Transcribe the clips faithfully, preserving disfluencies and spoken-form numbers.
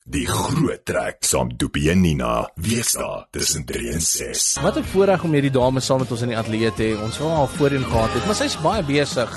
Die groot trek saam Doopie en Nina, weesdae tussen drie en ses. Wat 'n voorreg om hierdie dame saam met ons in die ateljee te hê. Ons wou al voorheen gehad het, maar sy's baie besig.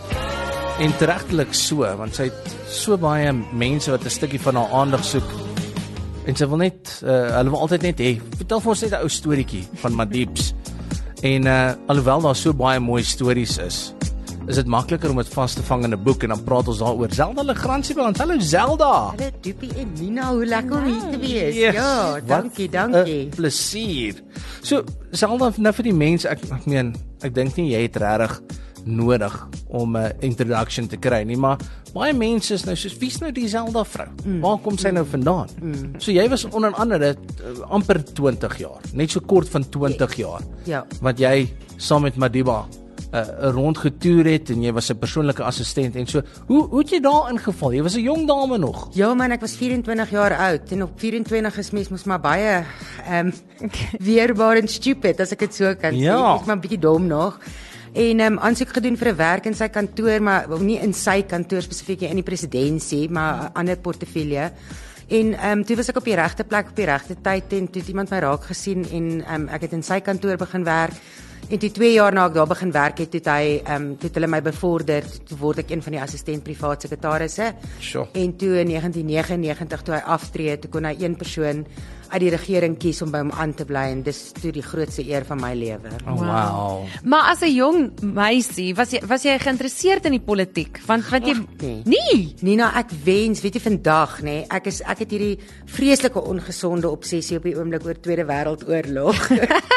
En teregtelik so, want sy het so baie mense wat 'n stukkie van haar aandag soek. En sy wil net, uh, hulle wil altyd net hê, vertel vir ons net 'n ou storieetjie van Madiebs. En uh, alhoewel daar so baie mooi stories is, is dit makliker om dit vas te vang in 'n boek en dan praat ons daaroor. Zelda Legrandsie by ons. Hallo Zelda. Hallo Doopie en Nina, hoe lekker om hier te wees. Yes. Ja, dankie, dankie. Plesier. So, Zelda, nou vir die mense, ek, ek meen, ek dink nie jy het regtig nodig om 'n introduction te kry nie, maar baie mense is nou soos, wie's nou die Zelda vrou? Mm. Waar kom sy nou vandaan? Mm. So jy was onder andere uh, amper twintig jaar, net so kort van twintig jaar. Ja. Wat jy saam met Madiba uh, rondgetoer het en jy was 'n persoonlike assistent en so. Hoe hoe het jy daar ingeval? Jy was 'n jong dame nog. Ja man, ek was vyf-en-twintig jaar oud en op vyf-en-twintig is mens mos maar baie ehm um, weerbaar en stupid as ek dit so kan Ja. sê. Ek is maar 'n bietjie dom nog. En ehm um, aansoek gedoen vir 'n werk in sy kantoor, maar nie in sy kantoor spesifiek in die presidentskap, maar 'n ander portefeulje. En ehm um, toe was ek op die regte plek op die regte tyd en toe het iemand my raak gesien en ehm um, ek het in sy kantoor begin werk. En toe twee jaar na ek daar begin werk het, het hy ehm um, toe het hulle my bevorder, toe word ek een van die assistent privaat sekretarisse. Sure. En toe in negentien negenennegentig toe hy aftree, toe kon hy een persoon uit die regering kies om by hom aan te bly en dis toe die grootste eer van my lewe. Oh, wow. Maar as 'n jong meisie, was jy was jy geïnteresseerd in die politiek? Want want jy nee. Nee. Nina, ek wens, weet jy vandag nê, nee, ek is ek het hierdie vreeslike ongesonde obsessie op die oomblik oor Tweede Wêreldoorlog.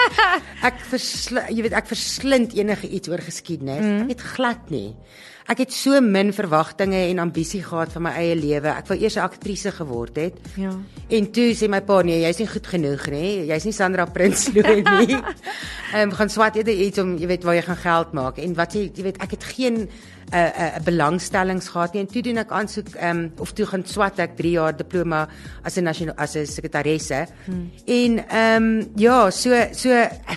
ek versl, jy weet ek verslind enige iets oor geskiedenis. Mm. Ek het glad nie. Ek het so min verwagtinge en ambisie gehad van my eie lewe. Ek wou eers 'n aktrise geword het. Ja. En toe sê my pa, nee, jy's nie goed genoeg nie. Jy's nie Sandra Prinsloo nie. Ehm um, gaan swat eerder iets om, jy weet, waar jy gaan geld maak. En wat jy, jy weet, ek het geen 'n uh, uh, belangstellings gehad nie. En toe doen ek aansoek ehm um, of toe gaan swat ek drie jaar diploma as 'n nasionale as 'n sekretaresse. Hmm. En ehm um, ja, so so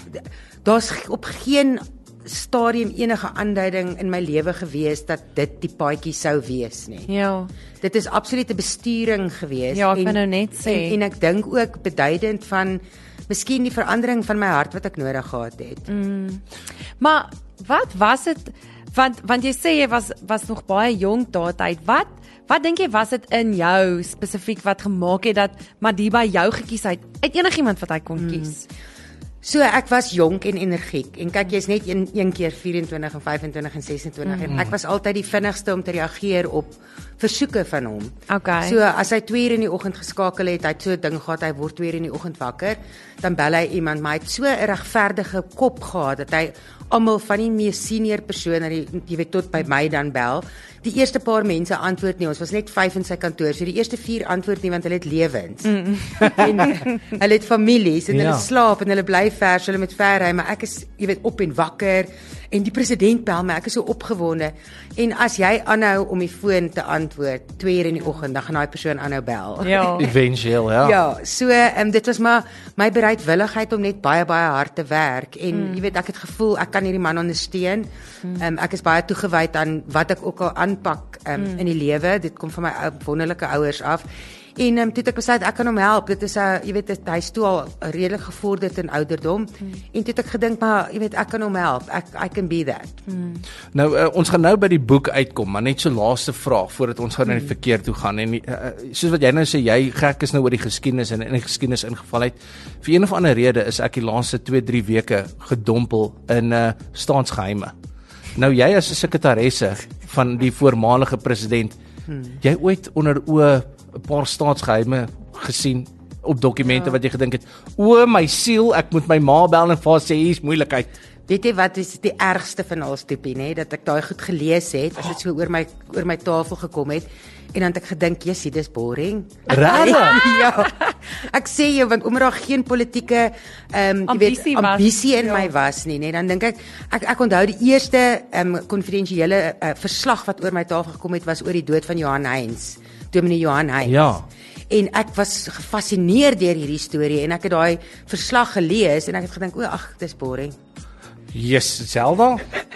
daar's op geen stadium enige aanduiding in my lewe gewees dat dit die paadjie sou wees nie. Ja. Dit is absolute besturing gewees. Ja, ek en, wou nou net sê. En, en ek dink ook beduidend van miskien die verandering van my hart wat ek nodig gehad het. Mm. Maar wat was dit, want want jy sê jy was was nog baie jonk daardie tyd. Wat wat dink jy was dit in jou spesifiek wat gemaak het dat Madiba jou gekies het uit enigiemand wat hy kon mm. kies? So ek was jonk en energiek en kyk jy's net een, een keer vyf-en-twintig en vyf-en-twintig en ses-en-twintig mm. en ek was altyd die vinnigste om te reageer op versoeke van hom. Okay. So as hy twee uur in die oggend geskakel het, hy het so 'n ding gehad, hy word twee uur in die oggend wakker, dan bel hy iemand, maar hy het so 'n regverdige kop gehad dat hy almal van die mees senior persone, jy weet tot by my dan bel. Die eerste paar mense antwoord nie, ons was net vyf in sy kantoor, so die eerste vier antwoord nie want hulle het lewens. Mm. en hulle het families en ja. Hulle slaap en hulle bly ver, so hulle met ver ry, maar ek is, jy weet, op en wakker en die president bel my, ek is so opgewonde. En as jy aanhou om die foon te antwoord twee uur in die oggend, dan gaan daai persoon aanhou bel. Ja. Eventueel, ja. Ja, so um, dit was maar my bereidwilligheid om net baie baie hard te werk en mm. jy weet ek het gevoel ek kan hierdie man ondersteun. Mm. Um, ek is baie toegewyd aan wat ek ook al aanpak um, mm. in die lewe. Dit kom van my uh, wonderlike ouers af. En um, toe het ek besluit ek kan hom help. Dit is 'n uh, jy weet dit, hy is toe al redelik gevorderd in ouderdom. Hmm. En toe het ek gedink maar jy weet ek kan hom help. Ek I can be that. Hmm. Nou uh, ons gaan nou by die boek uitkom, maar net so laaste vraag voordat ons gaan na die verkeer toe gaan en uh, soos wat jy nou sê, jy gek is nou oor die geskiedenis en in die geskiedenis ingeval het. Vir een of ander rede is ek die laaste twee drie weke gedompel in uh, staatsgeheime. Nou jy as 'n sekretaresse van die voormalige president, hmm. jy ooit onder oë 'n paar staatsgeheime gesien op dokumente ja. Wat jy gedink het, o my siel, ek moet my ma bel en vir haar sê hier's moeilikheid. Weet jy wat is die ergste van alles Doopie, nê, dat ek daai goed gelees het, as dit so oor my oor my tafel gekom het en dan het ek gedink, "Jessie, dis boring." Regtig? Ja. Ek sê jou want omdat daar geen politieke ehm um, jy weet ambisie in ja. my was nie, nê, dan dink ek ek ek onthou die eerste ehm um, konfidensiële uh, verslag wat oor my tafel gekom het was oor die dood van Johan Heinz. Dominee Johan Heinz. Ja. En ek was gefassineer deur hierdie storie en ek het daai verslag gelees en ek het gedink, o ag, dis boring. Yes, Zelda.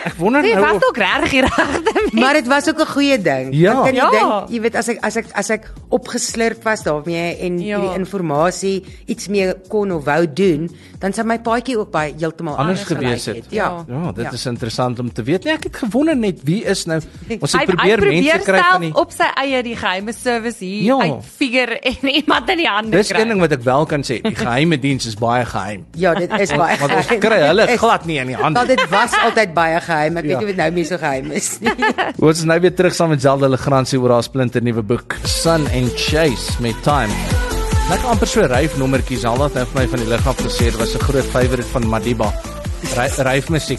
Ek wonder Jy nou was of ook regtig die regte mens. Maar dit was ook 'n goeie ding. Ja. Want kan jy Ja. dink, jy weet as ek as ek as ek opgeslurp was daarmee en Ja. hierdie inligting iets meer kon of wou doen, dan sou my paadjie ook baie heeltemal anders anders gewees gelyk het. Ja. Ja, dit Ja. is interessant om te weet. Nee, ek het gewonder net wie is nou ons het Hy, probeer hy mense probeer kry van self die op sy eie die geheime service hier Ja. uitfigure en iemand in die hande Dis kry. een ding wat ek wel kan sê, die geheime diens is baie geheim. Ja, dit is baie Want ons geheim. kry hulle Dit is- glad nie in die hand. Wel, dit was altyd baie geheim. Ek Ja. weet nie of dit nou meer so geheim is nie. Ons is nou weer terug saam met Zelda Legrandsie oor haar splinter nuwe boek Sun and Chase met Time. Lekker amper so ryfnommertjie. Zelda het nou vir my van die lig af gesê dit was 'n groot favourite van Madiba. Ry- Ryfmusiek.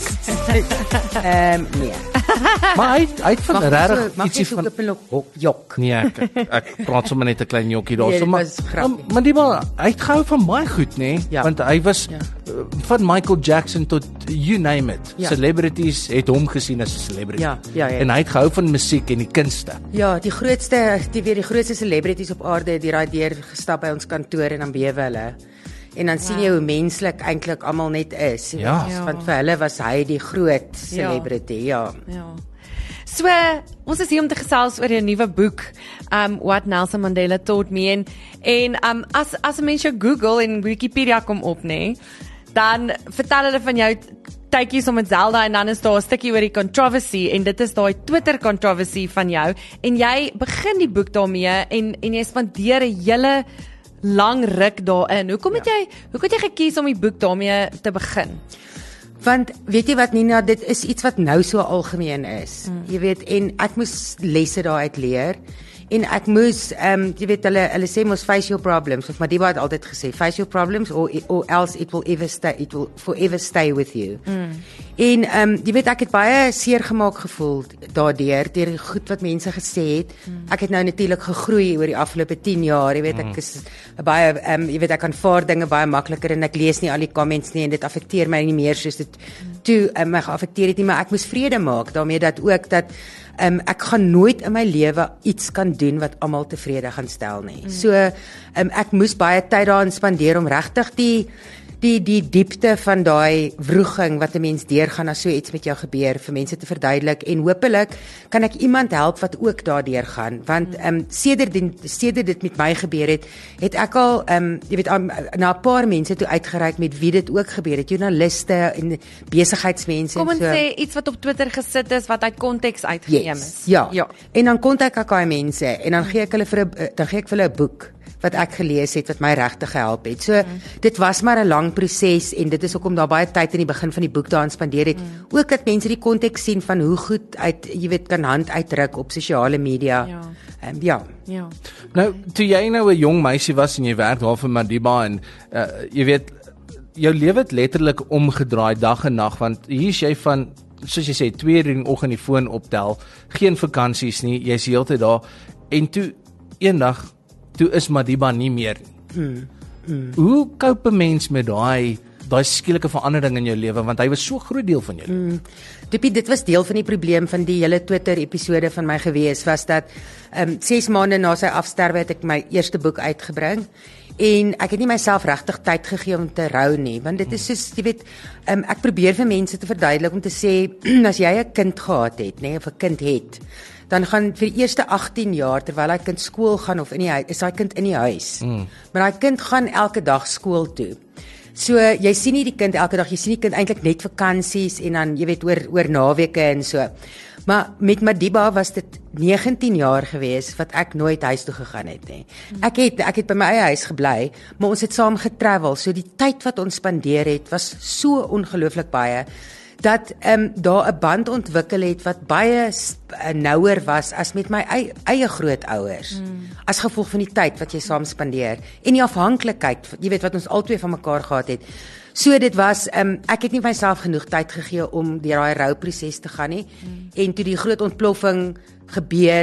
Ehm nee. Maar hy hy het van Mag regtig so, mag ietsie jy so van op 'n hok jok. Nee, ek, ek, ek praat sommer net 'n klein jokkie Nee, daarso, dit maar was grappie. maar die maar hy het gehou van baie goed, nê? Nee? Ja. Want hy was Ja. uh, van Michael Jackson tot you name it. Ja. Celebrities het hom gesien as 'n celebrity. Ja, ja, ja. En hy het gehou van musiek en die kunste. Ja, die grootste, die weer die grootste celebrities op aarde het hier daai deur gestap by ons kantoor en dan bewe hulle. En dan sien jy hoe menslik eintlik almal net is. jy Ja. weet. Ja. Want vir hulle was hy die groot celebrity, ja. Ja. So, ons is hier om te gesels oor 'n nuwe boek, um What Nelson Mandela Taught Me en en um as as 'n mens jou Google en Wikipedia kom op, nê, dan vertel hulle van jou tydjies om met Zelda en dan is daar 'n stukkie oor die controversy en dit is daai Twitter controversy van jou en jy begin die boek daarmee en en jy spandeer 'n hele lang ruk daarin. Hoekom het jy hoekom het jy gekies om die boek daarmee te begin? Want weet jy wat Nina, dit is iets wat nou so algemeen is. Mm. Jy weet, en ek moes lesse daaruit leer. En ek moes ehm um, jy weet hulle hulle sê mos face your problems, of Madiba het altyd gesê face your problems or or else it will ever stay it will forever stay with you. Mm. En ehm um, jy weet ek het baie seer gemaak gevoel daardeur deur die goed wat mense gesê het. Mm. Ek het nou natuurlik gegroei oor die afgelope tien jaar, jy weet ek is baie ehm um, jy weet ek aanvaar dinge baie makliker en ek lees nie al die comments nie en dit affekteer my nie meer soos dit toe um, my geaffekteer het nie, maar ek moes vrede maak daarmee dat ook dat Um, ek gaan nooit in my lewe iets kan doen wat almal tevrede gaan stel nie. Mm. So um, ek moes baie tyd daarin spandeer om regtig die die die diepte van daai wroging wat 'n mens deurgaan as so iets met jou gebeur vir mense te verduidelik en hopelik kan ek iemand help wat ook daardeur gaan want ehm um, sedert die sedert dit met my gebeur het het ek al ehm um, jy weet um, na 'n paar mense toe uitgereik met wie dit ook gebeur het, joernaliste en besigheidsmense Kom en ons so. sê iets wat op Twitter gesit is wat uit konteks uitgeneem is. Ja. Ja. En dan kontak ek daai mense en dan gee ek hulle vir 'n dan gee ek vir hulle 'n boek wat ek gelees het wat my regtig gehelp het. So mm. dit was maar 'n lang proses en dit is hoekom daar baie tyd in die begin van die boek daarin spandeer het. Mm. Ook dat mense die konteks sien van hoe goed uit jy weet kan hand uitdruk op sosiale media. Ja. Um, ja. Ja. Nou, toe jy nou 'n jong meisie was en jy werk daar vir Madiba en uh, jy weet jou lewe het letterlik omgedraai dag en nag want hier is jy van soos jy sê twee uur in die oggend die foon optel, geen vakansies nie, jy's heeltyd daar en toe eendag toe is Madiba nie meer nie. Mm, mm. Hoe cope 'n mens met daai daai skielike verandering in jou lewe want hy was so groot deel van jou lewe. Mm. Dopie, dit was deel van die probleem van die hele Twitter episode van my gewees was dat ehm um, ses maande na sy afsterwe het ek my eerste boek uitgebring en ek het nie myself regtig tyd gegee om te rou nie want dit is soos jy weet ehm um, ek probeer vir mense te verduidelik om te sê as jy 'n kind gehad het nê of 'n kind het dan gaan vir die eerste agttien jaar terwyl hy kind skool gaan of in die huis is daai kind in die huis mm. maar daai kind gaan elke dag skool toe. So jy sien nie die kind elke dag, jy sien die kind eintlik net vakansies en dan jy weet oor oor naweke en so. Maar met Madiba was dit negentien jaar gewees wat ek nooit huis toe gegaan het nie. Ek het ek het by my eie huis gebly, maar ons het saam getravel. So die tyd wat ons spandeer het was so ongelooflik baie dat ehm um, daar 'n band ontwikkel het wat baie uh, nouer was as met my eie, eie grootouers. Mm. As gevolg van die tyd wat jy saam spandeer en die afhanklikheid, jy weet wat ons albei van mekaar gehad het. So dit was ehm um, ek het nie myself genoeg tyd gegee om deur daai rouproses te gaan nie. Mm. En toe die groot ontploffing gebeur,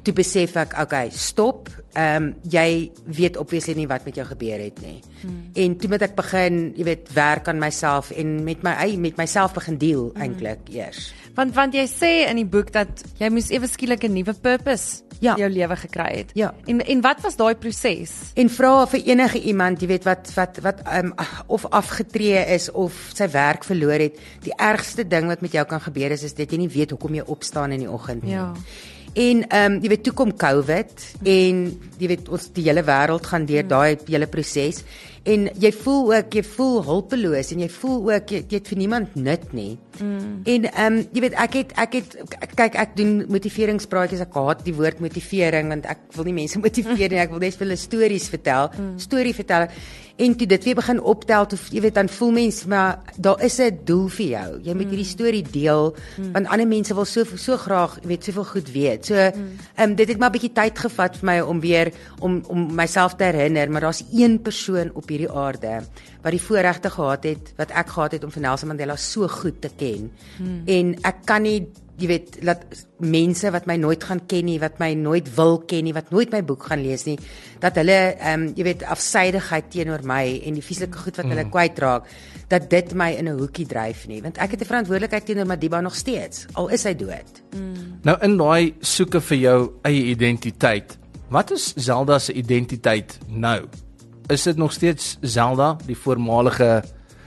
toe besef ek, okay, stop. Ehm um, jy weet obviously nie wat met jou gebeur het nie. Hmm. En toe moet ek begin, jy weet, werk aan myself en met my eie met myself begin deel hmm. eintlik eers. Want want jy sê in die boek dat jy moes ewe skielik 'n nuwe purpose ja. in jou lewe gekry het. Ja. En en wat was daai proses? En vra vir enige iemand, jy weet wat wat wat um, of afgetree is of sy werk verloor het. Die ergste ding wat met jou kan gebeur is is dat jy nie weet hoekom jy opstaan in die oggend nie. Ja. En ehm um, jy weet toe kom COVID en jy weet ons die hele wêreld gaan deur mm. daai hele proses en jy voel ook jy voel hulpeloos en jy voel ook jy, jy het vir niemand nut nie. Mm. En ehm um, jy weet ek het ek het kyk ek doen motiveringspraatjies, ek haat die woord motivering want ek wil nie mense motiveer nie, ek wil net vir hulle stories vertel, mm. storie vertel. En toe dit weer begin optel, toe jy weet dan voel mens maar daar is 'n doel vir jou. Jy moet mm. hierdie storie deel mm. want ander mense wil so so graag weet soveel goed weet. So ehm mm. um, dit het maar 'n bietjie tyd gevat vir my om weer om om myself te herinner, maar daar's een persoon op hierdie aarde wat die voorregte gehad het wat ek gehad het om vir Nelson Mandela so goed te ken. Mm. En ek kan nie jy weet laat mense wat my nooit gaan ken nie, wat my nooit wil ken nie, wat nooit my boek gaan lees nie, dat hulle ehm um, jy weet afsydigheid teenoor my en die vieslike goed wat mm. hulle kwytraak, dat dit my in 'n hoekie dryf nie, want ek het 'n verantwoordelikheid teenoor Madiba nog steeds, al is hy dood. Mm. Nou in daai soeke vir jou eie identiteit, wat is Zelda se identiteit nou? Is dit nog steeds Zelda, die voormalige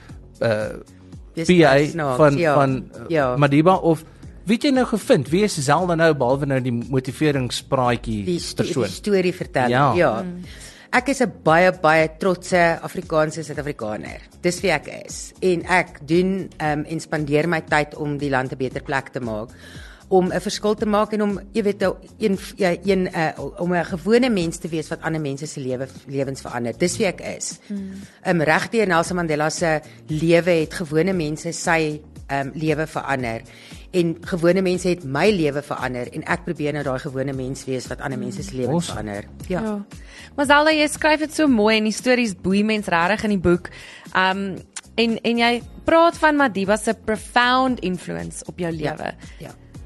uh P A van ja, van uh, ja. Madiba, of wie het jy nou gevind? Wie is Zelda nou behalwe nou die motiveringspraatjie die sto persoon? Die storie vertel. Ja. ja. Ek is 'n baie baie trotse Afrikaanse Suid-Afrikaner. Dis wie ek is. En ek doen um, en spandeer my tyd om die land 'n beter plek te maak, om 'n verskil te maak en om jy weet een ja, een uh, om 'n gewone mens te wees wat ander mense se lewe lewens verander. Dis wie ek is. Hmm. Um, regdeur Nelson Mandela se lewe het gewone mense sy um, lewe verander. En gewone mense het my lewe verander en ek probeer nou daai gewone mens wees wat ander mense se lewens awesome. verander. Ja. ja. Maar Zelda, jy skryf dit so mooi en die stories boei mens regtig in die boek. Um en en jy praat van Madiba se profound influence op jou lewe. Ja. ja.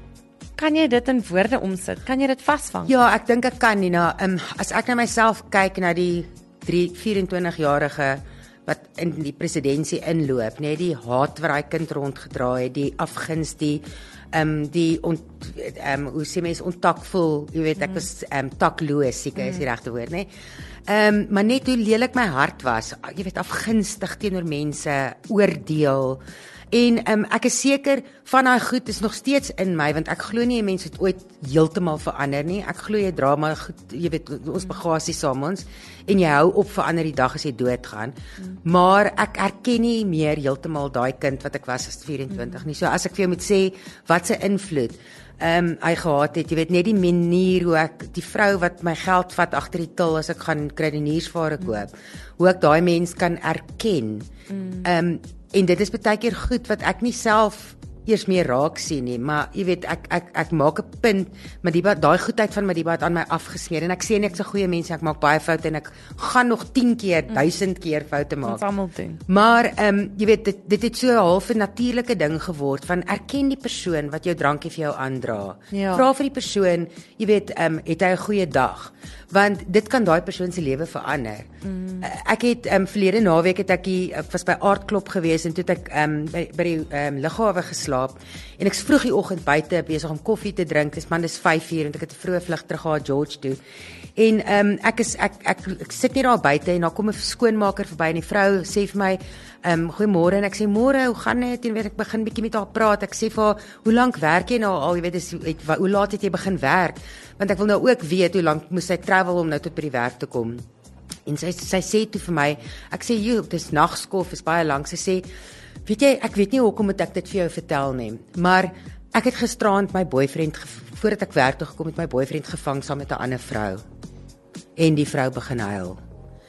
Kan jy dit in woorde omsit? Kan jy dit vasvang? Ja, ek dink ek kan nie. Nou, um, as ek na myself kyk na die drie vyf-en-twintig-jarige wat in die presidentskap inloop, net die haat wat daai kind rondgedra het, die afguns, die ehm um, die ont ehm um, hoe sê mense ontakvol, jy weet ek was ehm um, takloos, seker is die regte woord, nê. Ehm um, maar net hoe lelik my hart was, jy weet afgunstig teenoor mense, oordeel. En um, ek is seker van daai goed is nog steeds in my, want ek glo nie mense het ooit heeltemal verander nie. Ek glo jy dra maar goed, jy weet ons bagasie saam ons en jy hou op verander die dag as jy doodgaan. Mm. Maar ek erken nie meer heeltemal daai kind wat ek was as vyf-en-twintig mm. nie. So as ek vir jou moet sê wat se invloed ehm um, hy gehad het, jy weet net die manier hoe ek die vrou wat my geld vat agter die til as ek gaan krediniersware koop, mm. hoe ek daai mens kan erken. Ehm mm. um, En dit is baie keer goed wat ek nie self eers meer raak sien nie, maar jy weet ek ek ek maak 'n punt, maar die daai goedheid van Madiba het aan my afgesmeer en ek sê nie ek's 'n goeie mens, ek maak baie foute en ek gaan nog tien keer, duisend keer foute maak. Ons almal doen. Maar ehm um, jy weet dit dit het so 'n half 'n natuurlike ding geword van erken die persoon wat jou drankie vir jou aandra. Ja. Vra vir die persoon, jy weet ehm um, het hy 'n goeie dag? Want dit kan daai persoon se lewe verander. Mm. Ek het ehm um, verlede naweek het ek die, ek was by Aardklop gewees en toe het ek ehm um, by, by die ehm um, lughawe geslaap en ek's vroeg die oggend buite besig om koffie te drink. Dis man dis vyf uur en ek het 'n vroeë vlug terug gehad George toe. En ehm um, ek is ek, ek ek sit net daar buite en daar kom 'n skoonmaker verby en die vrou sê vir my ehm um, goeiemôre en ek sê môre, hoe gaan dit? En weet ek begin bietjie met haar praat. Ek sê vir haar, hoe lank werk jy nou al? Jy weet dis het, hoe laat het jy begin werk? Want ek wil nou ook weet hoe lank moes sy travel om nou tot by die werk te kom. En sy sy sê toe vir my, ek sê jy, dis nagskof, is baie lank. Sy sê, weet jy, ek weet nie hoekom moet ek dit vir jou vertel nie, maar ek het gisteraand my boyfriend voordat ek werk toe gekom het my boyfriend gevang saam met 'n ander vrou. En die vrou begin huil.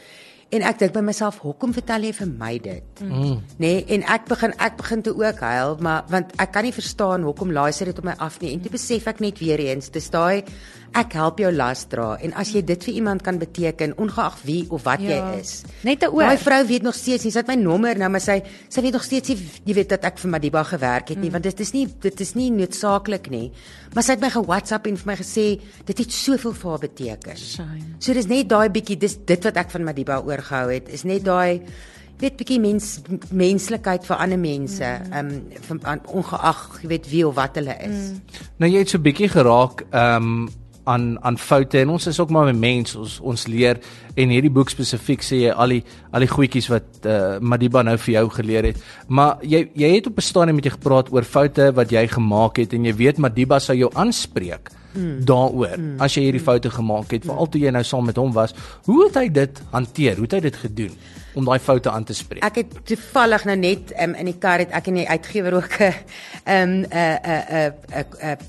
En ek dink by myself, hoekom vertel jy vir my dit? Mm. Nee, en ek begin ek begin toe ook huil, maar want ek kan nie verstaan hoekom laai sy dit op my af nie. En toe besef ek net weer eens, dis daai ek help jou las dra en as jy dit vir iemand kan beteken ongeag wie of wat Ja. jy is. Net 'n oor. Daai vrou weet nog steeds nie, sy het my nommer nou, maar sy sy weet nog steeds nie, jy weet dat ek vir Madiba gewerk het nie, mm. want dit is nie dit is nie noodsaaklik nie. Maar sy het my ge-WhatsApp en vir my gesê dit het soveel vir haar beteken. Shame. So dis net daai bietjie, dis dit wat ek van Madiba oorgehou het, is net daai weet bietjie mens menslikheid vir ander mense, ehm mm. um, van ongeag jy weet wie of wat hulle is. Mm. Nou jy het so bietjie geraak ehm um, aan aan foute en ons is ook maar 'n mens, ons ons leer en hierdie boek spesifiek sê jy al die al die goedjies wat uh, Madiba nou vir jou geleer het. Maar jy jy het op 'n stadium met jy gepraat oor foute wat jy gemaak het en jy weet Madiba sou jou aanspreek mm. daaroor mm. as jy hierdie foute gemaak het, veral toe jy nou saam met hom was. Hoe het hy dit hanteer? Hoe het hy dit gedoen om daai foute aan te spreek? Ek het toevallig nou net um, in die kar het ek en die uitgewer ook 'n 'n 'n 'n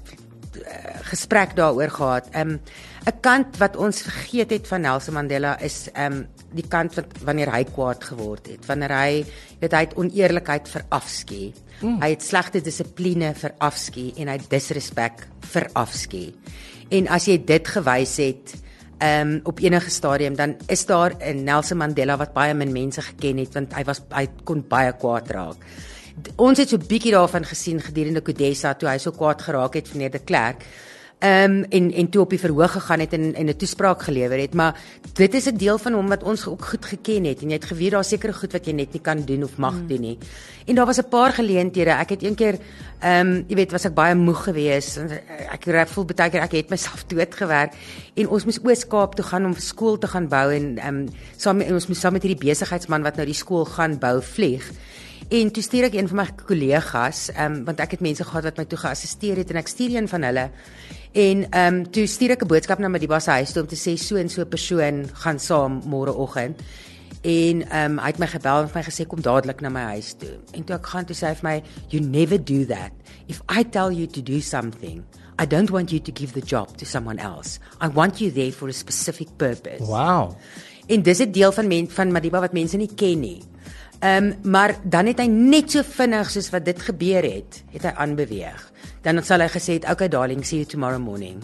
gesprek daaroor gehad. 'n um, 'n kant wat ons vergeet het van Nelson Mandela is um, die kant wat wanneer hy kwaad geword het, wanneer hy weet hy het oneerlikheid verafskuw. Mm. Hy het slegte dissipline verafskuw en hy het disrespek verafskuw. En as jy dit gewys het um, op enige stadium, dan is daar 'n Nelson Mandela wat baie min mense geken het, want hy was hy kon baie kwaad raak. Ons het so 'n bietjie daarvan gesien gedurende Kodesa toe hy so kwaad geraak het vir meneer de Klerk. Ehm um, en en toe op die verhoog gegaan het en en 'n toespraak gelewer het, maar dit is 'n deel van hom wat ons ook goed geken het en jy het geweet daar seker goed wat jy net nie kan doen of mag mm. doen nie. En daar was 'n paar geleenthede. Ek het een keer ehm um, jy weet was ek baie moeg geweest. Ek voel baie keer ek het myself doodgewerk en ons moes Oos-Kaap toe gaan om skool te gaan bou en ehm um, saam ons moes saam met hierdie besigheidsman wat nou die skool gaan bou vlieg. En toe stuur ek een van my kollegas, um, want ek het mense gehad wat my toe geassisteer het en ek stuur een van hulle. En um, toe stuur ek 'n boodskap na Madiba se huis toe om te sê so en so 'n persoon gaan saam môreoggend. En um, hy het my gebel en vir my gesê kom dadelik na my huis toe. En toe ek gaan toe sê hy vir my, you never do that. If I tell you to do something, I don't want you to give the job to someone else. I want you there for a specific purpose. Wow. En dis 'n deel van men, van Madiba wat mense nie ken nie. Ehm um, maar dan het hy net so vinnig soos wat dit gebeur het, het hy aanbeweeg. Dan sal hy gesê het, okay darling, see you tomorrow morning.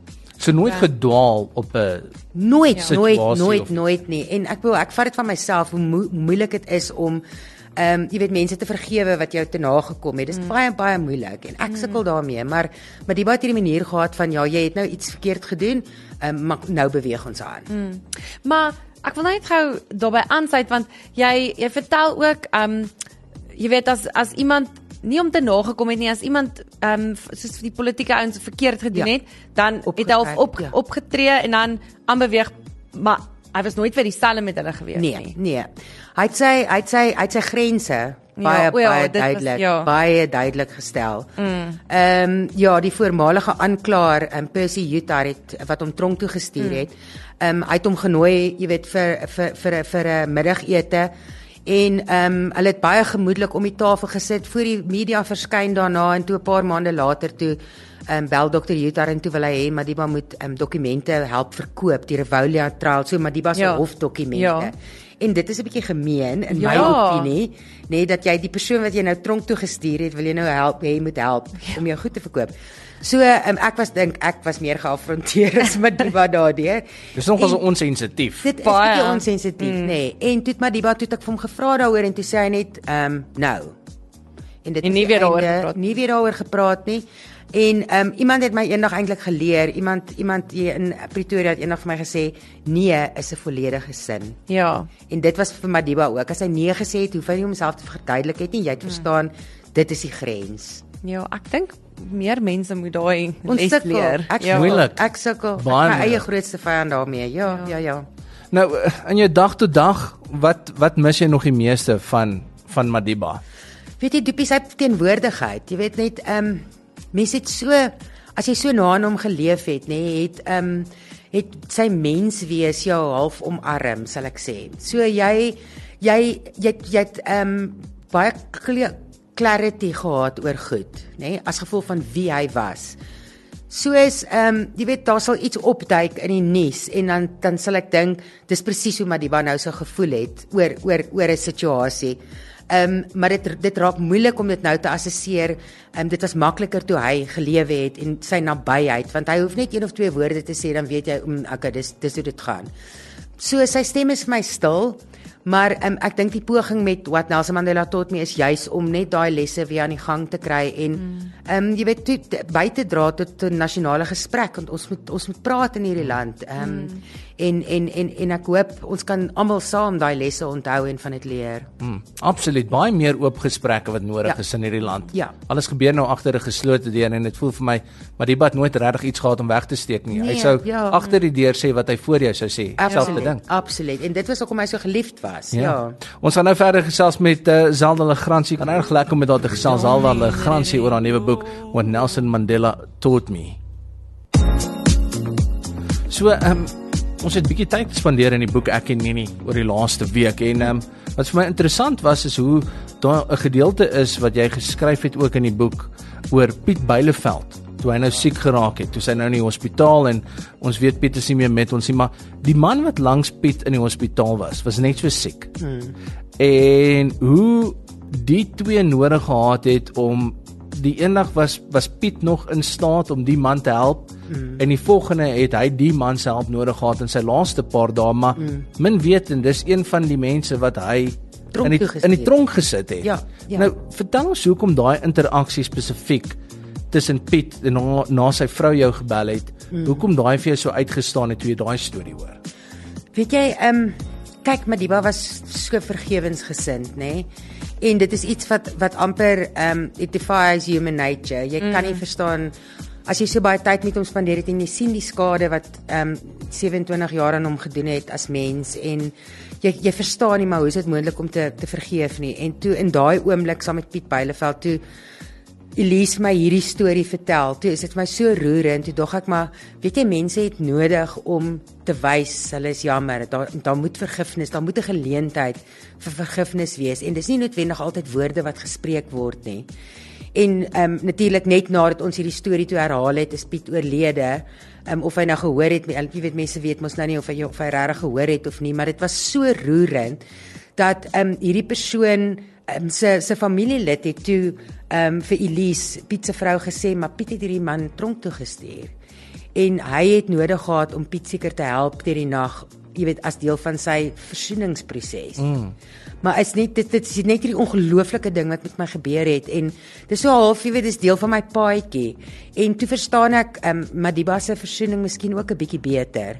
So nooit ja. gedwaal op 'n nooit ja. nooit situasie nooit of... nooit nie. En ek wil ek vat dit van myself hoe mo moeilik dit is om ehm um, jy weet mense te vergewe wat jou te nagekom het. Dis mm. baie baie moeilik en ek sukkel daarmee, maar maar die baie hierdie manier gehad van ja, jy het nou iets verkeerd gedoen, ehm um, maar nou beweeg ons aan. Mm. Maar ek wil net gou daarbey aansluit want jy jy vertel ook ehm um, jy weet as as iemand nie om te nagekom het nie, as iemand ehm um, soos die politieke ouens verkeerd gedoen ja. het, dan het hy op, op, ja. opgetree en dan aanbeweeg, maar hy was nooit vir dieselfde met hulle gewees nee, nie. Nee. Hy het sy hy het sy hy het sy grense baie ja, baie ja, duidelik ja. baie duidelik gestel. Mm. Ehm um, ja, die voormalige aanklaer um, Percy Yutar het wat hom tronk toe gestuur mm. het. Ehm um, hy het hom genooi, jy weet vir vir vir vir 'n middagete en ehm um, hulle het baie gemoedelik om die tafel gesit voor die media verskyn daarna en toe 'n paar maande later toe ehm um, bel dokter Yutar en toe wil hy hê Madiba moet ehm um, dokumente help verkoop, die Revolia trial, so Madiba se ja. hofdokumente. Ja. En dit is 'n bietjie gemeen in ja. my opinie, nê, nee, dat jy die persoon wat jy nou tronk toe gestuur het, wil jy nou help, jy moet help ja. om jou goed te verkoop. So um, ek was dink ek was meer geafronteer as Madiba daardeur. Dis nogal so onsensitief. Dit is baie onsensitief, mm. nê. Nee. En toe Madiba toe ek vir hom gevra daaroor en toe sê hy net ehm um, nou. En dit en nie weer daaroor gepraat. Nie weer daaroor gepraat nie. En um, iemand het my eendag eintlik geleer, iemand iemand hier in Pretoria het eendag vir my gesê, nee is 'n volledige sin. Ja. En dit was vir Madiba ook. As hy nee gesê het, hoef hy nie homself te verduidelik het nie. Jy het verstaan, hmm. dit is die grens. Ja, ek dink meer mense moet daai les leer. Ek ja. moeilik. Ek sukkel. My eie grootste vyand daarmee. Ja, ja, ja, ja. Nou in jou dag tot dag, wat wat mis jy nog die meeste van van Madiba? Weet jy, Doopie se teenwoordigheid. Jy weet net ehm um, mense het so as jy so na aan hom geleef het, nê, nee, het ehm um, het sy menswees jou half omarm, sal ek sê. So jy jy jy jy het ehm um, baie clarity gehad oor goed, nê, nee, as gevolg van wie hy was. Soos ehm um, jy weet daar sal iets opduik in die nuus en dan dan sal ek dink dis presies hoe Madiba nou so gevoel het oor oor oor 'n situasie. Um, maar dit dit raak moeilik om dit nou te assesseer. Um, dit was makliker toe hy gelewe het en sy nabyheid, want hy hoef net een of twee woorde te sê, dan weet jy, um, okay, dis dis hoe dit gaan. So sy stem is vir my stil. Maar um, ek dink die poging met What Nelson Mandela Taught Me is juis om net daai lesse weer aan die gang te kry en mm. um, jy weet, toe, by te dra tot 'n nasionale gesprek, want ons moet ons moet praat in hierdie land. Um, mm. en, en, en, en ek hoop, ons kan almal saam daai lesse onthou en van dit leer. Mm, absoluut, baie meer oop gesprekke wat nodig ja. is in hierdie land. Ja. Alles gebeur nou agter 'n geslote deur en dit voel vir my, maar die het nooit regtig iets gehad om weg te steek nie. Nee, hy sou ja. agter die deur sê wat hy voor jou sou sê. Absoluut, ding. Absoluut. En dit was hoekom hy so geliefd was. Ja. ja. Ons gaan nou verder gesels met uh, Zelda Legrandsie. Kan regtig lekker om met haar te gesels. Zelda Legrandsie oor haar nuwe boek What Nelson Mandela Taught Me. So, um, ons het 'n bietjie tyd gespandeer in die boek Ek en Nini oor die laaste week en um, wat vir my interessant was is hoe daar 'n gedeelte is wat jy geskryf het ook in die boek oor Piet Byleveld. Toe hy nou siek geraak het, toe sy nou in die hospitaal en ons weet Piet is nie meer met ons nie, maar die man wat langs Piet in die hospitaal was, was net so siek. Hmm. En hoe die twee nodig gehad het om, die eendag was, was Piet nog in staat om die man te help, hmm. en die volgende het hy die man se hulp nodig gehad in sy laaste paar dae, maar hmm. min weet, en dis een van die mense wat hy in die, in die tronk gesit het. Ja, ja. Nou, vertel ons hoekom daai interaksie spesifiek tussen Piet en na, na sy vrou jou gebel het, hmm. hoekom daai vir jou so uitgestaan het toe jy daai storie hoor? Weet jy, um, kyk, Madiba was so vergewensgesind, nê? En dit is iets wat wat amper um, it defies human nature. Jy mm. kan nie verstaan, as jy so baie tyd met hom spandeer het en jy sien die skade wat um, sewe-en-twintig jaar aan hom gedoen het as mens, en jy, jy verstaan nie, maar hoe is dit moontlik om te, te vergeef nie? En toe in daai oomblik saam met Piet Byleveld, toe Elise my hierdie storie vertel, toe is dit my so roerend, toe dog ek maar, weet jy, mense het nodig om te wys, hulle is jammer, daar, daar moet vergifnis, daar moet 'n geleentheid vir vergifnis wees, en dis nie noodwendig altyd woorde wat gespreek word nie. En um, natuurlik net nadat ons hierdie storie toe herhaal het, is Piet oorlede, um, of hy nou gehoor het, jy weet, mense weet mos nou nie of hy, of hy regtig gehoor het of nie, maar dit was so roerend, dat um, hierdie persoon, Um, sy, sy familielid het toe um, vir Elise, Piet se vrou, gesê, maar Piet het hierdie man tronk toe gestuur. En hy het nodig gehad om Piet seker te help deur die nag, jy weet, as deel van sy versoeningsproses. Mm. Maar is net, dit, dit is net hierdie ongelooflike ding wat met my gebeur het, en dis so half, jy weet, dis deel van my paadjie. En toe verstaan ek, um, Madiba se versoening miskien ook 'n bietjie beter.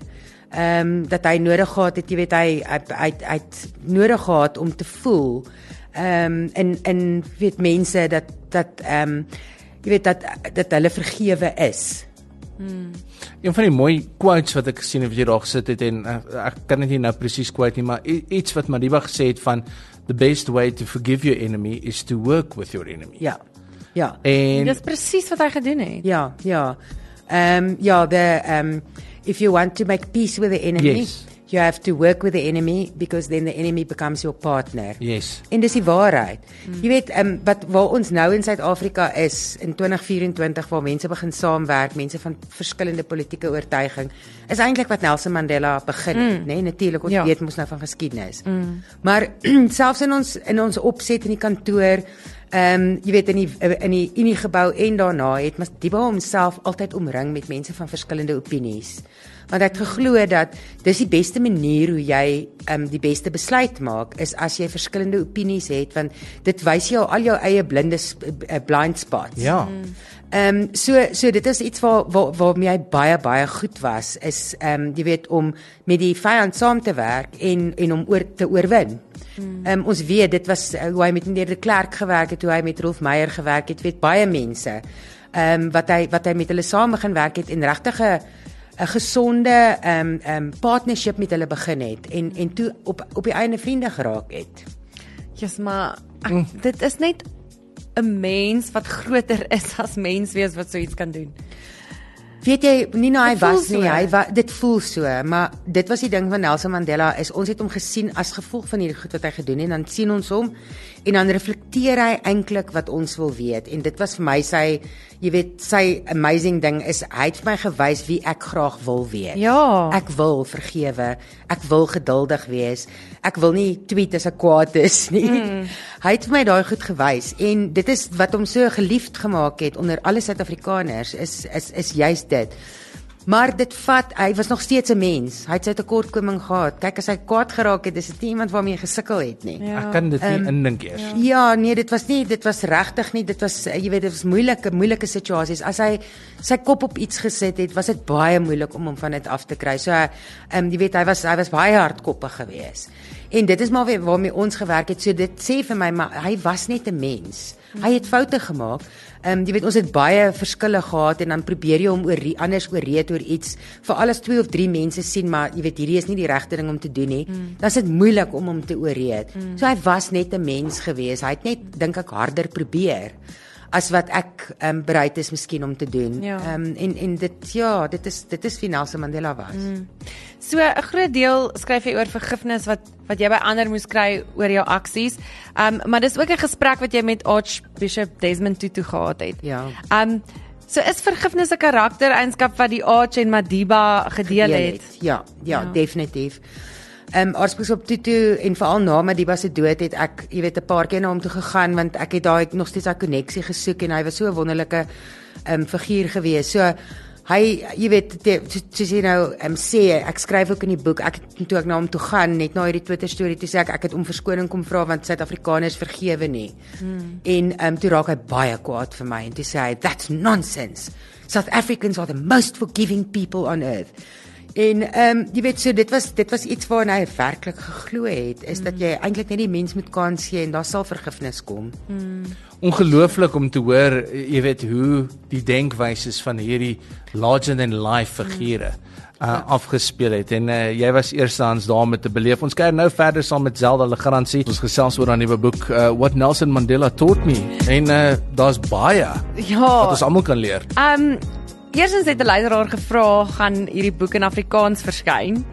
Um, dat hy nodig gehad het, jy weet, hy, hy, hy, hy het nodig gehad om te voel, Um, en, en weet mense dat, dat um, jy weet, dat, dat hulle vergewe is. Hmm. Een van die mooi quotes wat ek gesien het, wat jy daar gesit het, en uh, ek kan dit nie nou presies quote nie, maar iets wat Madiba gesê het van, the best way to forgive your enemy is to work with your enemy. Ja, ja. En dis presies wat hy gedoen het. Ja, ja. Um, ja, the, um, if you want to make peace with the enemy, yes. You have to work with the enemy, because then the enemy becomes your partner. Yes. En dis die waarheid. Mm. Jy weet, um, wat waar ons nou in Suid-Afrika is, in twintig vyf-en-twintig, waar mense begin saamwerk, mense van verskillende politieke oortuiging, is eintlik wat Nelson Mandela begin het, mm. né? Natuurlik, ons ja. weet mos nou van geskiedenis. Mm. Maar selfs in ons in ons opset in die kantoor, ehm um, jy weet, in die in die Uniegebou en daarna, het Madiba homself altyd omring met mense van verskillende opinies. Want hy het geglo dat dis die beste manier hoe jy um, die beste besluit maak, is as jy verskillende opinies het, want dit wys jou al jou eie blinde uh, blind spots. Ja. Ehm um, so so dit is iets waar waar waarmee hy baie baie goed was, is ehm um, jy weet, om met die vyand saam te werk en en om oor te oorwin. Ehm um, ons weet dit was uh, hoe hy met meneer de Klerk gewerk het, hoe hy met Rolf Meyer gewerk het, weet baie mense. Ehm um, wat hy wat hy met hulle saam begin werk het en regtig 'n 'n gesonde um, um, partnership met hulle begin het en en toe op op die einde vriende geraak het. Ja, yes, maar ek, mm. dit is net 'n mens wat groter is as mens wees wat so iets kan doen. Weet jy, nie nou hy was nie, hy wa, dit voel so, maar dit was die ding van Nelson Mandela, is ons het hom gesien as gevolg van hierdie goed wat hy gedoen het, en dan sien ons hom en dan reflekteer hy eintlik wat ons wil weet, en dit was vir my sy, jy weet, sy amazing ding is, hy het vir my gewys wie ek graag wil weet. Ja. Ek wil vergewe, ek wil geduldig wees, ek wil nie tweet as ek kwaad is nie. Mm. hy het vir my daai goed gewys en dit is wat hom so geliefd gemaak het onder alle Suid-Afrikaners is is is juist dit. Maar dit vat, hy was nog steeds 'n mens. Hy het sy tekortkoming gehad. Kyk, as hy kwaad geraak het, dis dit nie iemand waarmee hy gesukkel het nie. Ja. Ek kan dit nie um, indink eers. Ja. ja, nee, dit was nie, dit was regtig nie, dit was, jy weet, dit was moeilike, moeilike situasies. As hy sy kop op iets gesit het, was dit baie moeilik om hom van dit af te kry. So, ehm um, jy weet, hy was hy was baie hardkoppig geweest. En dit is maar waarmee ons gewerk het. So dit sê vir my, maar hy was net 'n mens. Hy het foute gemaak. Ehm um, jy weet ons het baie verskille gehad en dan probeer jy hom oor anders ooreed oor iets. Veral as twee of drie mense sien maar jy weet hierdie is nie die regte ding om te doen nie. Mm. Dan is dit moeilik om hom te ooreed. Mm. So hy was net 'n mens geweest. Hy het net dink ek harder probeer as wat ek um, bereid is miskien om te doen. Ja. Um, en en dit ja, dit is dit is wie Nelson Mandela was. Mm. So 'n groot deel skryf jy oor vergifnis wat wat jy by ander moes kry oor jou aksies. Um maar dis ook 'n gesprek wat jy met Archbishop Desmond Tutu gehad het. Ja. Um so is vergifnis 'n karaktereienskap wat die Arch en Madiba gedeel, gedeel het. het. Ja, ja, ja, definitief. Um, Archbishop Tutu en veral na Madiba se dood het ek, jy weet, 'n paar keer na hom toe gegaan want ek het daai nog steeds daai koneksie gesoek en hy was so 'n wonderlike um, figuur gewees. So hy, jy weet, soos jy nou um, sê, ek skryf ook in die boek, ek het toe ek na hom toe gaan, net na hierdie Twitter storie toe sê ek ek het om verskoning kom vra want Suid-Afrikaners vergewe nie. Hmm. En um, toe raak hy baie kwaad vir my en toe sê hy, that's nonsense. South Africans are the most forgiving people on earth. En ehm um, jy weet so dit was dit was iets waarna hy werklik geglo het is mm. dat jy eintlik net die mens moet kans gee en daar sal vergifnis kom. Mm. Ongelooflik om te hoor jy weet hoe die denkwyses van hierdie larger than life figure mm. uh, afgespeel het en uh, jy was eerstehands daar om te beleef. Ons kyk nou verder saam met Zelda Legrandsie. Ons gesels oor 'n nuwe boek uh, What Nelson Mandela Taught Me en uh, daar's baie ja. wat ons almal kan leer. Um Eerstens het 'n luisteraar gevra gaan hierdie boek in Afrikaans verskyn.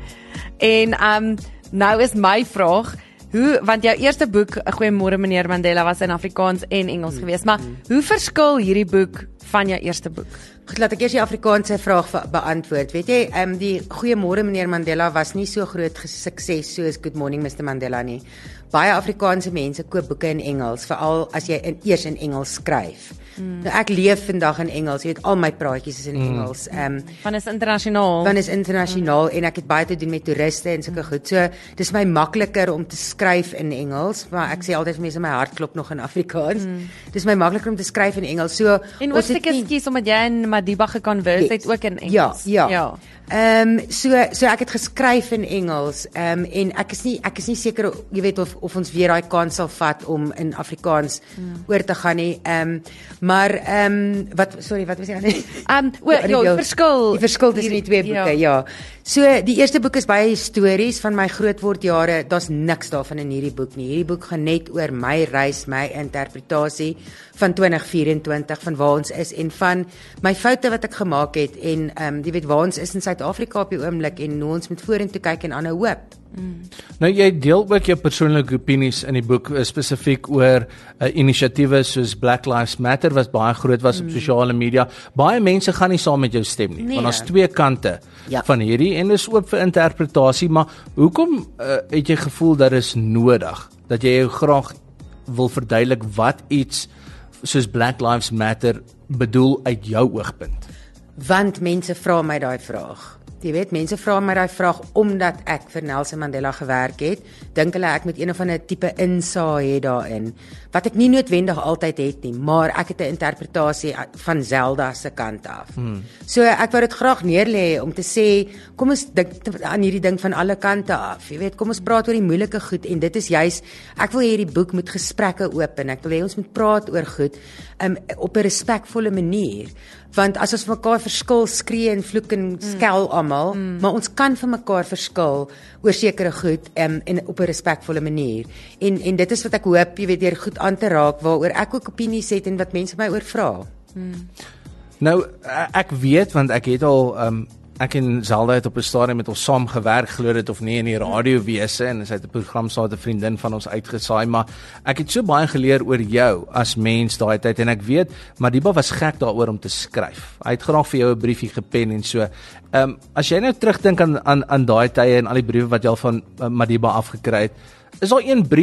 En um nou is my vraag, hoe want jou eerste boek, Goeiemôre meneer Mandela, was in Afrikaans en Engels hmm. geweest, maar hoe verskil hierdie boek van jou eerste boek? Goed, laat ek eers die Afrikaanse vraag beantwoord. Weet jy, um, die Goeiemôre meneer Mandela was nie so groot sukses soos Good Morning mister Mandela nie. Baie Afrikaanse mense koop boeke in Engels, veral as jy in, eers in Engels skryf. Mm. Nou ek leef vandag in Engels, jy weet al my praatjies is in mm. Engels. Ehm um, van is internasionaal. Van is internasionaal mm. en ek het baie te doen met toeriste en sulke mm. goed. So dis my makliker om te skryf in Engels, maar ek sê altyd vir mense my hart klop nog in Afrikaans. Mm. Dis my makliker om te skryf in Engels. So en ook seker skies omdat jy in Madiba gekonverse het ook in Engels. Ja, ja. ja. Ehm um, so so ek het geskryf in Engels. Ehm um, en ek is nie ek is nie seker jy weet of of ons weer daai kans sal vat om in Afrikaans mm. oor te gaan nie. Ehm um, maar ehm um, wat sorry, wat was die ander? Ehm um, ja, die verskil. Die verskil tussen die twee boeke, ja. ja. So die eerste boek is baie stories van my grootwordjare. Daar's niks daarvan in hierdie boek nie. Hierdie boek gaan net oor my reis, my interpretasie van twintig vyf-en-twintig van waar ons is en van my foute wat ek gemaak het en ehm um, jy weet waar ons is in Suid-Afrika op die oomblik en hoe ons met vorentoe kyk en aanhou hoop. Mm. Nou jy deel ook jou persoonlike opinies in die boek uh, spesifiek oor uh, inisiatiewe soos Black Lives Matter wat baie groot was mm. op sosiale media. Baie mense gaan nie saam met jou stem nie, nee. want daar's twee kante ja. van hierdie en dis oop vir interpretasie, maar hoekom uh, het jy gevoel dat is nodig dat jy jou graag wil verduidelik wat iets soos Black Lives Matter bedoel uit jou oogpunt? Want mense vra my daai vraag. Jy weet, mense vra my daai vraag omdat ek vir Nelson Mandela gewerk het. Dink hulle ek met een of ander tipe insaag het daarin, wat ek nie noodwendig altyd het nie, maar ek het 'n interpretasie van Zelda se kant af. Hmm. So ek wou dit graag neerlê om te sê, kom ons dink aan hierdie ding van alle kante af. Jy weet, kom ons praat oor die moeilike goed en dit is juis ek wil hê hierdie boek moet gesprekke open. Ek wil hê ons moet praat oor goed um, op 'n respekvolle manier. Want as ons mekaar verskil, skree en vloek en skel mm. almal, mm. maar ons kan vir mekaar verskil oor sekere goed um, en op 'n respekvolle manier. En en dit is wat ek hoop, jy weet, deur goed aan te raak waaroor ek ook opinies het en wat mense my oor vra. Mm. Nou ek weet want ek het al um, ek en Zelda het op 'n stadium met ons saam gewerk, glo dit of nie, in die radiowese en sy het 'n program saam met 'n vriendin van ons uitgesaai, maar ek het so baie geleer oor jou as mens daai tyd en ek weet Madiba was gek daaroor om te skryf. Hy het graag vir jou 'n briefie gepen en so. Ehm um, as jy nou terugdink aan aan aan daai tye en al die briewe wat jy al van uh, Madiba afgekry het, is daar een brief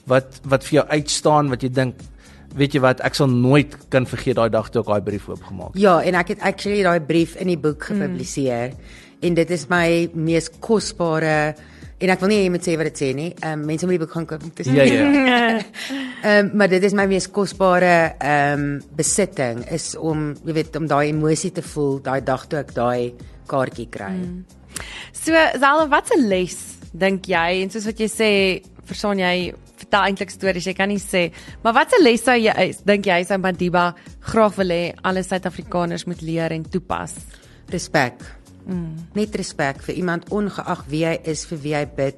wat wat vir jou uitstaan, wat jy dink, weet jy wat, ek sal nooit kan vergeet daai dag toe ek daai brief oopgemaak het. Ja, en ek het actually daai brief in die boek gepubliseer mm. en dit is my mees kosbare, en ek wil nie jy moet sê wat dit sê nie, um, mense moet die boek gaan koop. Ja, ja. um, maar dit is my mees kosbare um, besitting, is om, jy weet, om daai emosie te voel, daai dag toe ek daai kaartjie kry. Mm. So, Zelda, wat 'n les dink jy, en soos wat jy sê, verstaan jy, vertel eintlik stories, jy kan nie sê, maar wat 'n les sou jy, dink jy, sou Madiba graag wil hê alle Suid-Afrikaners moet leer en toepas? Respek. Mm. Net respek vir iemand, ongeag wie hy is, vir wie hy bid,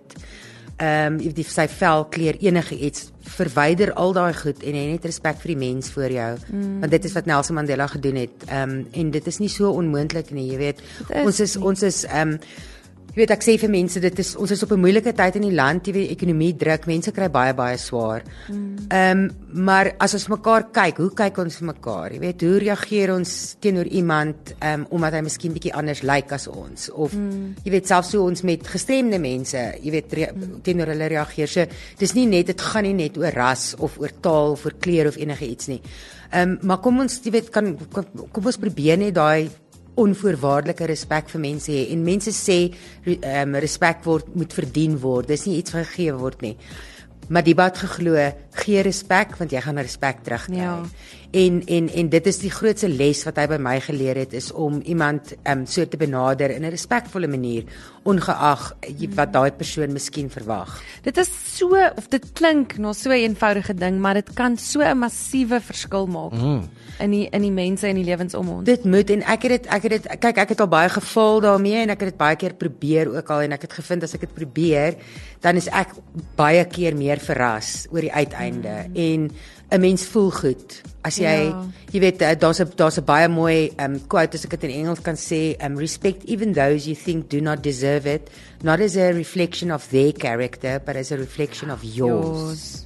ehm um, die sy vel, kleur, enige iets, verwyder al daai goed en hê net respek vir die mens voor jou, mm. want dit is wat Nelson Mandela gedoen het, ehm um, en dit is nie so onmoontlik nie, jy weet, is ons is nie. ons is ehm um, Jy weet, ek sê vir mense, dit is, ons is op 'n moeilike tyd in die land, jy weet, ekonomie druk, mense kry baie, baie swaar. Ehm, mm. um, maar as ons mekaar kyk, hoe kyk ons vir mekaar? Jy weet, hoe reageer ons teenoor iemand, um, omdat hy miskien bietjie anders lyk as ons? Of, mm. jy weet, selfs hoe ons met gestremde mense, jy weet, re- mm. teenoor hulle reageer. So, dis nie net, dit gaan nie net oor ras, of oor taal, of oor kleur, of enige iets nie. Um, maar kom ons, jy weet, kan, kom, kom ons probeer net daai onvoorwaardelike respek vir mense hê, en mense sê um, respek word moet verdien word, dis nie iets wat gegee word nie, maar die wat geglo, gee respek want jy gaan respek terugkry. Ja. En en en dit is die grootste les wat hy by my geleer het, is om iemand um, so te benader in 'n respekvolle manier, ongeag wat daai persoon miskien verwag. Dit is so, of dit klink na so 'n eenvoudige ding, maar dit kan so 'n massiewe verskil maak. Mm. in die in die mense en die lewens om ons. Dit moet, en ek het dit ek het dit kyk ek het al baie geval daarmee, en ek het dit baie keer probeer ook al, en ek het gevind as ek dit probeer, dan is ek baie keer meer verras oor die uiteinde, mm. en 'n mens voel goed as jy ja. jy weet daar's 'n daar's 'n baie mooi um, quote, as ek dit in Engels kan sê, um, respect even those you think do not deserve it, not as a reflection of their character but as a reflection of yours, yours.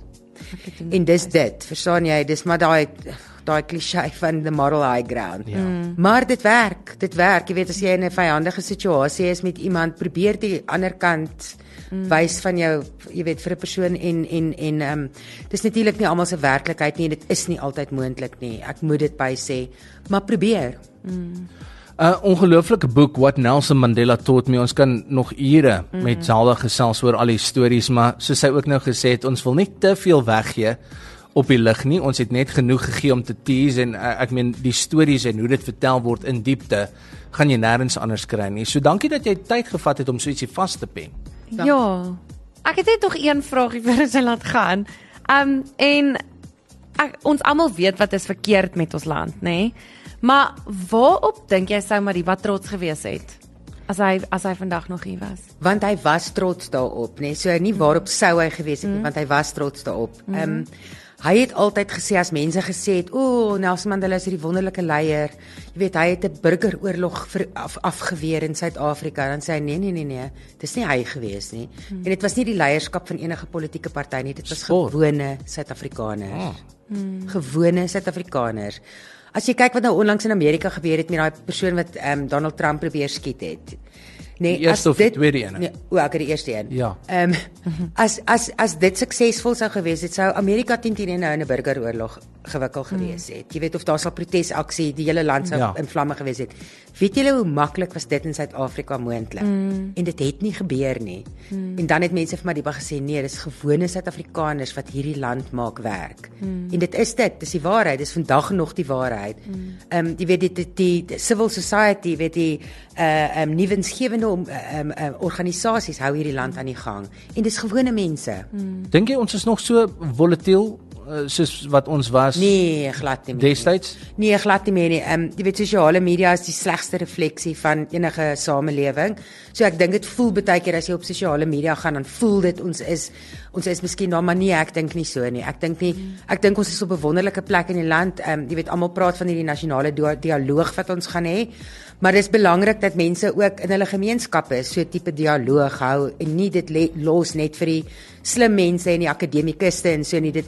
En dis dit, verstaan jy, dis maar daai daai klise van the moral high ground. Ja. Mm. Maar dit werk, dit werk. Jy weet, as jy in 'n vyandige situasie is met iemand, probeer die ander kant mm. wys van jou, jy weet, vir 'n persoon, en en en ehm um, dis natuurlik nie almal se werklikheid nie, en dit is nie altyd moontlik nie. Ek moet dit by sê, maar probeer. Mm. 'n uh, ongelooflike boek, What Nelson Mandela Taught Me. Ons kan nog ure mm. met Zelda gesels oor al die stories, maar soos sy ook nou gesê het, ons wil nie te veel weggee op die lig nie. Ons het net genoeg gegee om te tease, en uh, ek meen die stories en hoe dit vertel word in diepte, gaan jy nêrens anders kry nie. So dankie dat jy tyd gevat het om so ietsie vas te pen. Dank. Ja, ek het net nog een vraagie vir ons laat gaan. Um, en ek, ons almal weet wat is verkeerd met ons land, nê? Nee? Maar waarop dink jy sou Madiba trots gewees het? As hy as hy vandag nog hier was. Want hy was trots daarop, nê. Nee? So nie waarop sou hy gewees het nie, mm. want hy was trots daarop. Ehm mm. um, hy het altyd gesê, as mense gesê het, "O, oh, Nelson Mandela is hierdie wonderlike leier." Jy weet, hy het 'n burgeroorlog vir, af, afgeweer in Suid-Afrika. Dan sê hy, "Nee, nee, nee, nee. Dis nie hy gewees nie." Mm. En dit was nie die leierskap van enige politieke party nie. Dit was Sport. gewone Suid-Afrikaners. Oh. Mm. Gewone Suid-Afrikaners. As jy kyk wat nou onlangs in Amerika gebeur het met daai persoon wat um, Donald Trump probeer skiet het. Nee, die eerste of die tweede een. Nee, o, ek het die eerste een. Ja. Ehm um, as as as dit suksesvol sou gewees het, sou Amerika teen teen nou in 'n burgeroorlog gewikkel gewees het. Mm. Jy weet, of daar sal protesaksie, die hele land sou ja. in vlamme gewees het. Weet julle hoe maklik was dit in Suid-Afrika moontlik? Mm. En dit het nie gebeur nie. Mm. En dan het mense vir Madiba gesê, nee, dis gewone Suid-Afrikaners wat hierdie land maak werk. Mm. En dit is dit, dis die waarheid, dis vandag nog die waarheid. Ehm mm. um, jy weet die, die, die, die civil society, weet die uh um, nuwensgewende um, um, um, organisasies hou hierdie land aan die gang. En dis gewone mense. Mm. Dink jy ons is nog so volatiel uh, soos wat ons was? Nee, glad nie meer. Destyds? Nee, glad nie meer nie. Ehm um, jy weet, sosiale media is die slegste refleksie van enige samelewing. So ek dink dit voel baie keer as jy op sosiale media gaan, dan voel dit ons is ons is miskien daar, maar nee, ek dink nie so nie. Ek dink nie, ek dink ons is op 'n wonderlike plek in die land. Ehm um, jy weet, almal praat van hierdie nasionale dialoog wat ons gaan hê. Maar dit is belangrik dat mense ook in hulle gemeenskappe so tipe dialoog hou en nie dit le- los net vir die slim mense en die akademikuste en so nie. Dit dit is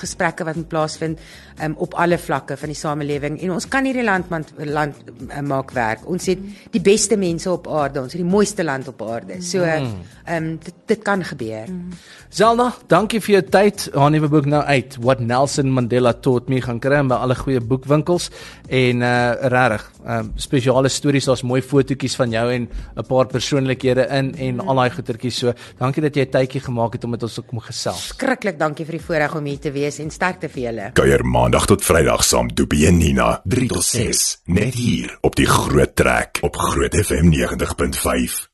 gesprekke wat moet plaasvind um, op alle vlakke van die samelewing en ons kan hierdie land, man, land uh, maak werk. Ons het die beste mense op aarde, ons het die mooiste land op aarde. So um, dit, dit kan gebeur. Zelda, dankie vir jou tyd. Haar nuwe boek nou uit, What Nelson Mandela Taught Me, gaan kry by alle goeie boekwinkels en uh, regtig, uh, spesiale stories, daar's mooi fotootjies van jou en 'n paar persoonlikhede in en al daai goetertjies. So, dankie dat jy 'n tydjie gemaak het om met ons te kom gesels. Skrikkelik dankie vir die voorreg om hier te wees en sterkte vir julle. Kuier maandag tot Vrydag saam Doopie en Nina, drie tot ses, net hier op die Groot Trek op Groot F M negentig punt vyf.